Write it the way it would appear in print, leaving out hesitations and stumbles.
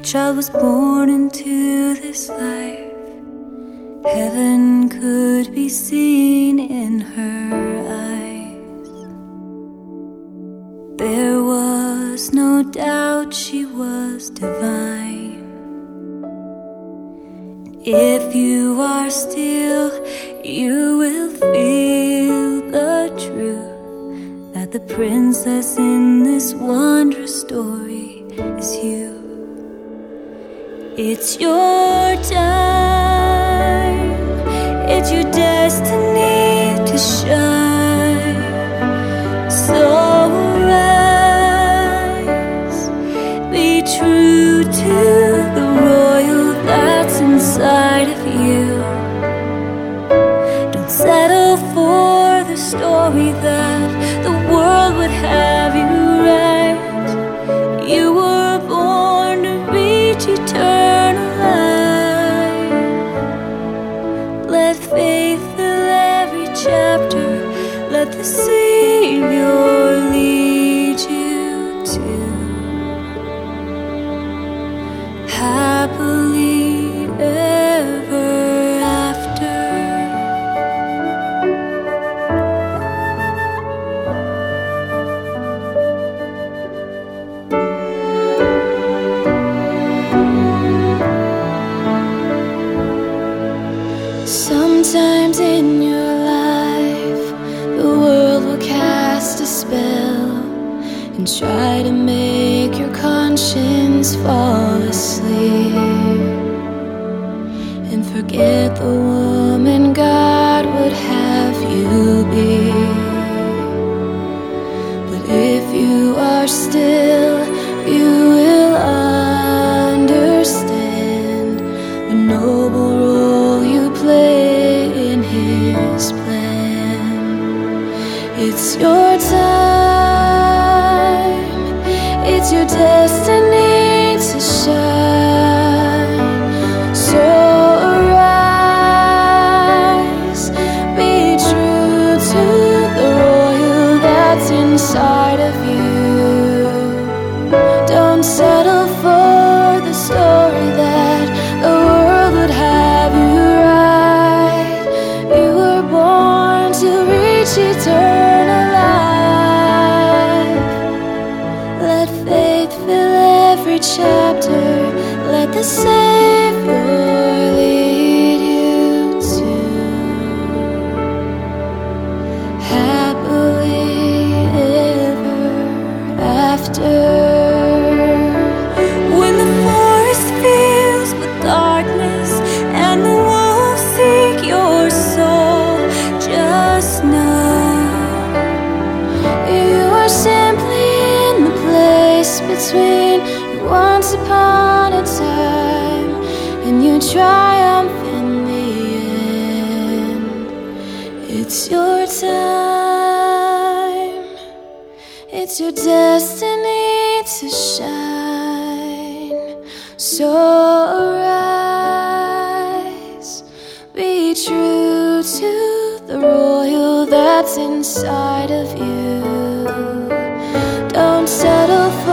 child was born into this life. Heaven could be seen in her eyes. There was no doubt she was divine. If you are still, you will feel the truth that the princess in this wondrous story is you. It's your time, it's your destiny to shine. So arise, be true to the royal that's inside of you. Don't settle for the story that the world would have you write. You were born to reach eternal life. Let faith fill every chapter. Let the Savior lead you to happily ever after. Sometimes in your life, the world will cast a spell and try to make your conscience fall asleep and forget the woman God would have you be. But if you are still, you will understand the noble role you play in His plan. It's your time, it's your destiny to shine. So arise, be true to the royal that's inside of you. Don't settle for the story that the world would have you write. You were born to reach eternal life. Let faith fill every chapter. Let the Savior lead you to happily ever after. When the forest fills with darkness and the wolves seek your soul, just know you are simply in the place between once upon a time and you triumph in the end. It's your time, it's your destiny to shine. So arise, be true to the royal that's inside of you. Don't settle for